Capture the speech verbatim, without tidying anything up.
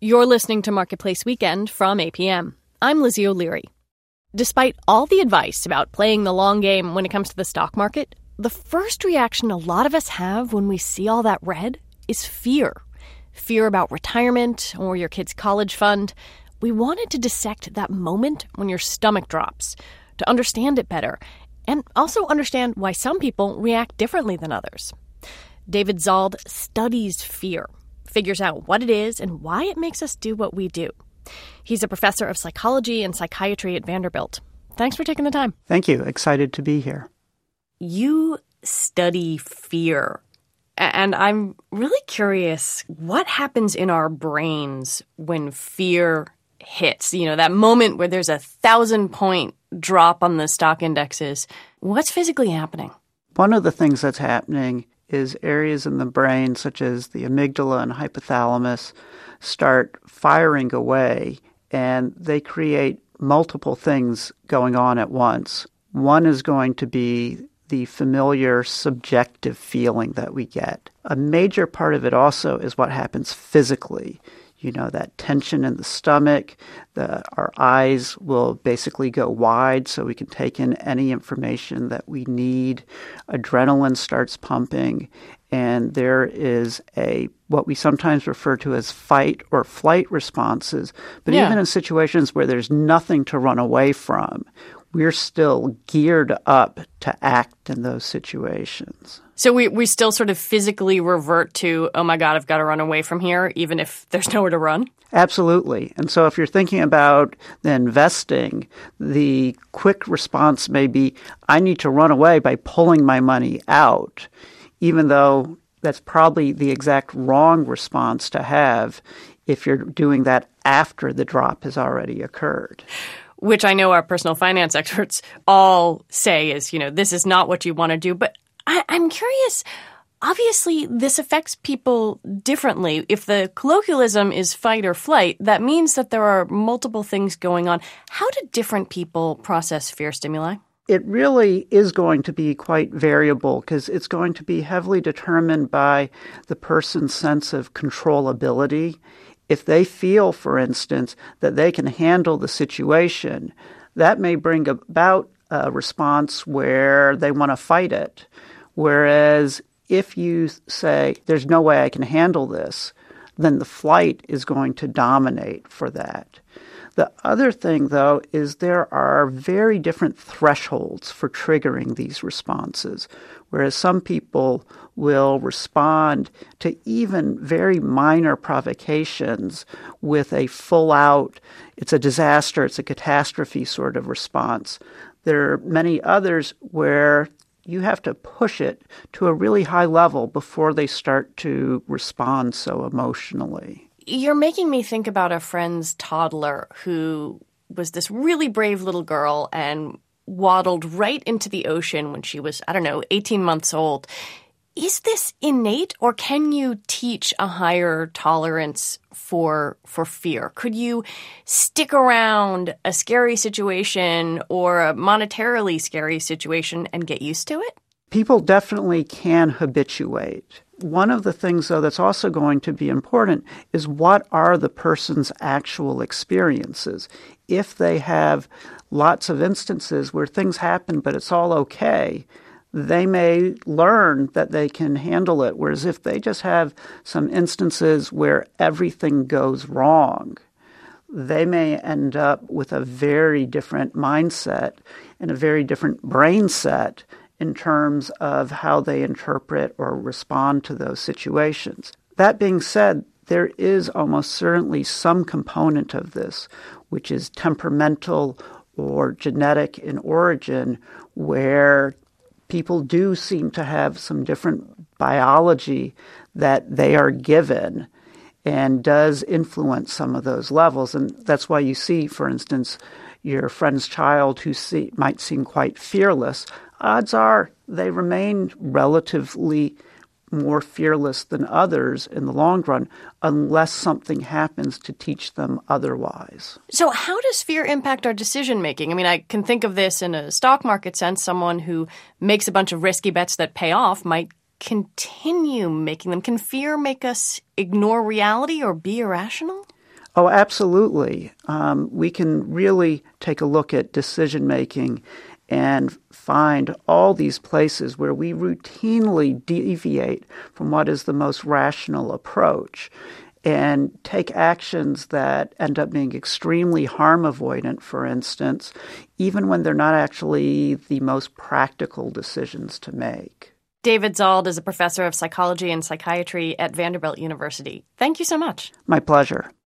You're listening to Marketplace Weekend from A P M. I'm Lizzie O'Leary. Despite all the advice about playing the long game when it comes to the stock market, the first reaction a lot of us have when we see all that red is fear. Fear about retirement or your kid's college fund. We wanted to dissect that moment when your stomach drops, to understand it better, and also understand why some people react differently than others. David Zald studies fear, figures out what it is and why it makes us do what we do. He's a professor of psychology and psychiatry at Vanderbilt. Thanks for taking the time. Thank you. Excited to be here. You study fear, and I'm really curious what happens in our brains when fear hits. You know, that moment where there's a thousand-point drop on the stock indexes. What's physically happening? One of the things that's happening is areas in the brain, such as the amygdala and hypothalamus, start firing away, and they create multiple things going on at once. One is going to be the familiar subjective feeling that we get. A major part of it also is what happens physically. You know, that tension in the stomach, the, our eyes will basically go wide so we can take in any information that we need. Adrenaline starts pumping, and there is a what we sometimes refer to as fight or flight responses. But yeah. Even in situations where there's nothing to run away from, we're still geared up to act in those situations. So we, we still sort of physically revert to, oh my God, I've got to run away from here, even if there's nowhere to run? Absolutely. And so if you're thinking about investing, the quick response may be, I need to run away by pulling my money out, even though that's probably the exact wrong response to have if you're doing that after the drop has already occurred. Which I know our personal finance experts all say is, you know, this is not what you want to do. But I, I'm curious, obviously this affects people differently. If the colloquialism is fight or flight, that means that there are multiple things going on. How do different people process fear stimuli? It really is going to be quite variable because it's going to be heavily determined by the person's sense of controllability. If they feel, for instance, that they can handle the situation, that may bring about a response where they want to fight it. Whereas if you say, there's no way I can handle this, then the flight is going to dominate for that. The other thing, though, is there are very different thresholds for triggering these responses, whereas some people will respond to even very minor provocations with a full-out, it's a disaster, it's a catastrophe sort of response. There are many others where you have to push it to a really high level before they start to respond so emotionally. You're making me think about a friend's toddler who was this really brave little girl and waddled right into the ocean when she was, I don't know, eighteen months old. Is this innate, or can you teach a higher tolerance for for fear? Could you stick around a scary situation or a monetarily scary situation and get used to it? People definitely can habituate. One of the things, though, that's also going to be important is what are the person's actual experiences. If they have lots of instances where things happen but it's all okay, they may learn that they can handle it. Whereas if they just have some instances where everything goes wrong, they may end up with a very different mindset and a very different brain set in terms of how they interpret or respond to those situations. That being said, there is almost certainly some component of this, which is temperamental or genetic in origin, where people do seem to have some different biology that they are given and does influence some of those levels. And that's why you see, for instance, your friend's child who see, might seem quite fearless, odds are they remain relatively more fearless than others in the long run, unless something happens to teach them otherwise. So how does fear impact our decision-making? I mean, I can think of this in a stock market sense. Someone who makes a bunch of risky bets that pay off might continue making them. Can fear make us ignore reality or be irrational? Oh, absolutely. Um, we can really take a look at decision-making and find all these places where we routinely deviate from what is the most rational approach and take actions that end up being extremely harm avoidant, for instance, even when they're not actually the most practical decisions to make. David Zauld is a professor of psychology and psychiatry at Vanderbilt University. Thank you so much. My pleasure.